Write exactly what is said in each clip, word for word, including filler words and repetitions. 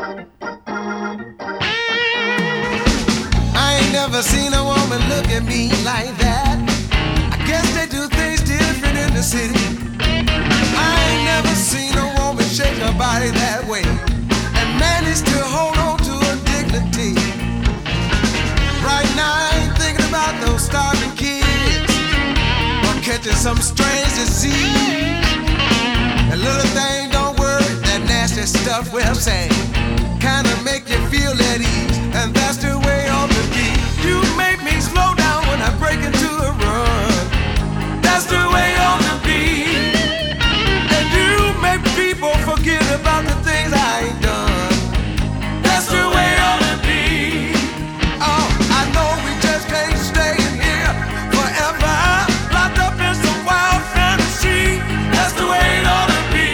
I ain't never seen a woman look at me like that. I guess they do things different in the city. I ain't never seen a woman shake her body that way and manage to hold on to her dignity. Right now I ain't thinking about those starving kids or catching some strange disease. That little thing don't worry, that nasty stuff we're saying kinda make you feel at ease, and that's the way it ought to be. You make me slow down when I break into a run. That's the way it ought to be. And you make people forget about the things I ain't done. That's the way it ought to be. Oh, I know we just can't stay in here forever, locked up in some wild fantasy. That's the way it ought to be.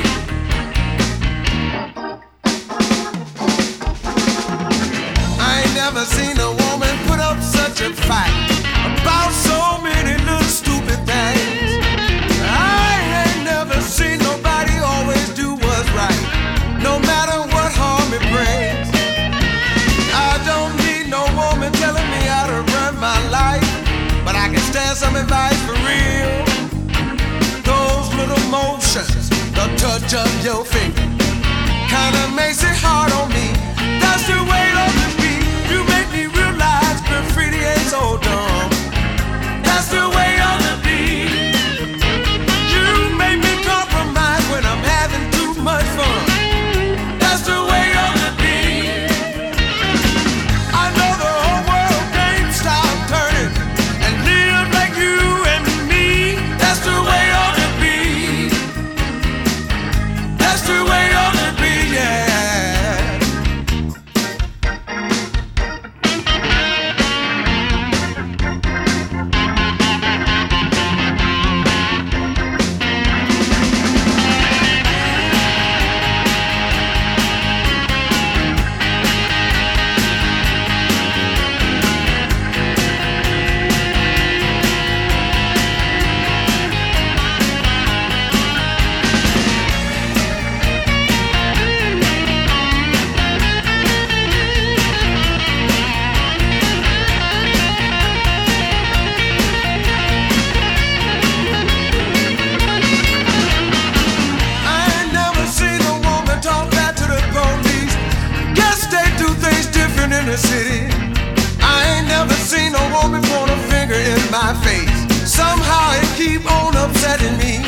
I ain't never seen a woman put up such a fight about so many little stupid things. I ain't never seen nobody always do what's right, no matter what harm it brings. I don't need no woman telling me how to run my life, but I can stand some advice for real. Those little motions, the touch of your finger, kinda makes it hard on me. That's the way it ought to be. You make me realize graffiti ain't so dumb. That's the way it ought to be. You make me compromise when I'm having too much fun. That's the way it ought to be. I know the whole world can't stop turning and live like you and me. That's the way it ought to be. That's the way it ought to be, yeah. In the city, I ain't never seen a woman point a finger in my face. Somehow it keep on upsetting me.